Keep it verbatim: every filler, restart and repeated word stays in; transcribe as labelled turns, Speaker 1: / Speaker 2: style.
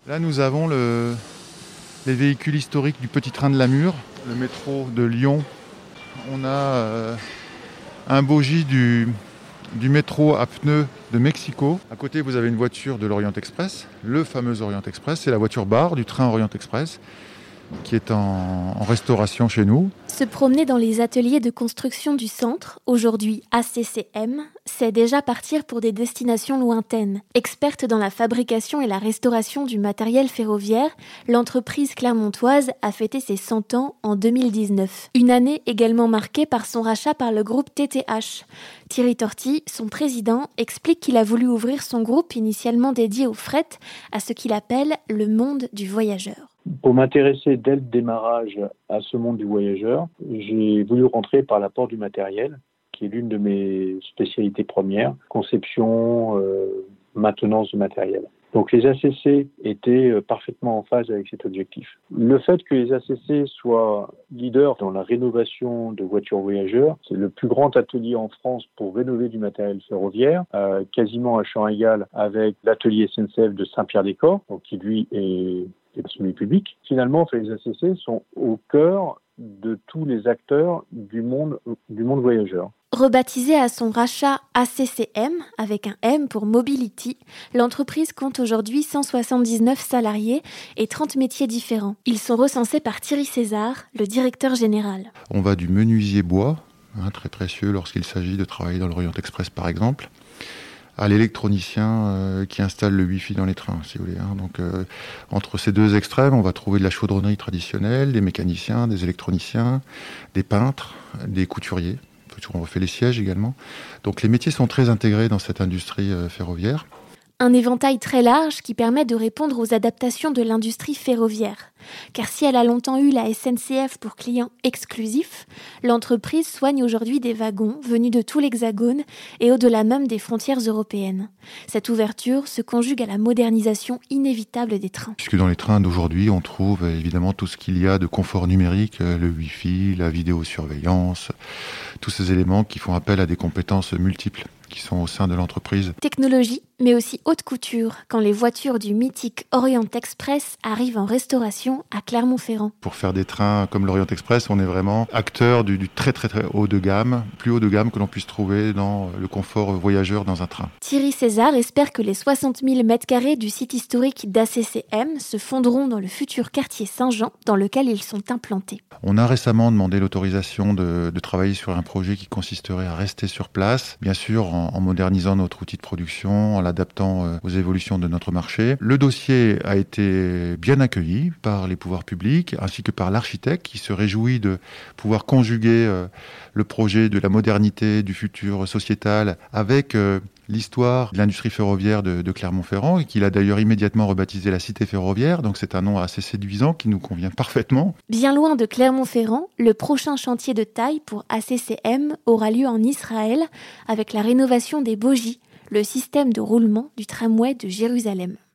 Speaker 1: Là, nous avons le, les véhicules historiques du petit train de Lamure, le métro de Lyon. On a euh, un bogie du, du métro à pneus de Mexico. À côté, vous avez une voiture de l'Orient Express, le fameux Orient Express. C'est la voiture bar du train Orient Express qui est en, en restauration chez nous.
Speaker 2: Se promener dans les ateliers de construction du centre, aujourd'hui A C C M, c'est déjà partir pour des destinations lointaines. Experte dans la fabrication et la restauration du matériel ferroviaire, l'entreprise clermontoise a fêté ses cent ans en deux mille dix-neuf. Une année également marquée par son rachat par le groupe T T H. Thierry Torti, son président, explique qu'il a voulu ouvrir son groupe initialement dédié au fret à ce qu'il appelle le monde du voyageur.
Speaker 3: Pour m'intéresser dès le démarrage à ce monde du voyageur, j'ai voulu rentrer par la porte du matériel, qui est l'une de mes spécialités premières, conception, euh, maintenance du matériel. Donc les A C C étaient parfaitement en phase avec cet objectif. Le fait que les A C C soient leaders dans la rénovation de voitures voyageurs, c'est le plus grand atelier en France pour rénover du matériel ferroviaire, euh, quasiment à champ égal avec l'atelier S N C F de Saint-Pierre-des-Corps, donc qui lui est semi-public. Finalement, les A C C sont au cœur de tous les acteurs du monde, du monde voyageur.
Speaker 2: Rebaptisée à son rachat A C C M, avec un M pour Mobility, l'entreprise compte aujourd'hui cent soixante-dix-neuf salariés et trente métiers différents. Ils sont recensés par Thierry César, le directeur général.
Speaker 1: On va du menuisier bois, hein, très précieux lorsqu'il s'agit de travailler dans l'Orient Express par exemple, à l'électronicien euh, qui installe le Wi-Fi dans les trains, si vous voulez. Hein. Donc, euh, entre ces deux extrêmes, on va trouver de la chaudronnerie traditionnelle, des mécaniciens, des électroniciens, des peintres, des couturiers. On refait les sièges également. Donc, les métiers sont très intégrés dans cette industrie euh, ferroviaire.
Speaker 2: Un éventail très large qui permet de répondre aux adaptations de l'industrie ferroviaire. Car si elle a longtemps eu la S N C F pour clients exclusifs, l'entreprise soigne aujourd'hui des wagons venus de tout l'Hexagone et au-delà même des frontières européennes. Cette ouverture se conjugue à la modernisation inévitable des trains.
Speaker 1: Puisque dans les trains d'aujourd'hui, on trouve évidemment tout ce qu'il y a de confort numérique, le Wi-Fi, la vidéosurveillance, tous ces éléments qui font appel à des compétences multiples qui sont au sein de l'entreprise.
Speaker 2: Technologie, mais aussi haute couture, quand les voitures du mythique Orient Express arrivent en restauration à Clermont-Ferrand.
Speaker 1: Pour faire des trains comme l'Orient Express, on est vraiment acteur du, du très très très haut de gamme, plus haut de gamme que l'on puisse trouver dans le confort voyageur dans un train.
Speaker 2: Thierry César espère que les soixante mille mètres carrés du site historique d'A C C M se fondront dans le futur quartier Saint-Jean dans lequel ils sont implantés.
Speaker 1: On a récemment demandé l'autorisation de, de travailler sur un projet qui consisterait à rester sur place, bien sûr en, en modernisant notre outil de production, en l'adaptant euh, aux évolutions de notre marché. Le dossier a été bien accueilli par les pouvoirs publics ainsi que par l'architecte qui se réjouit de pouvoir conjuguer euh, le projet de la modernité du futur sociétal avec euh, l'histoire de l'industrie ferroviaire de, de Clermont-Ferrand et qu'il a d'ailleurs immédiatement rebaptisé la Cité ferroviaire. Donc c'est un nom assez séduisant qui nous convient parfaitement.
Speaker 2: Bien loin de Clermont-Ferrand, le prochain chantier de taille pour A C C M aura lieu en Israël avec la rénovation des bogies, le système de roulement du tramway de Jérusalem.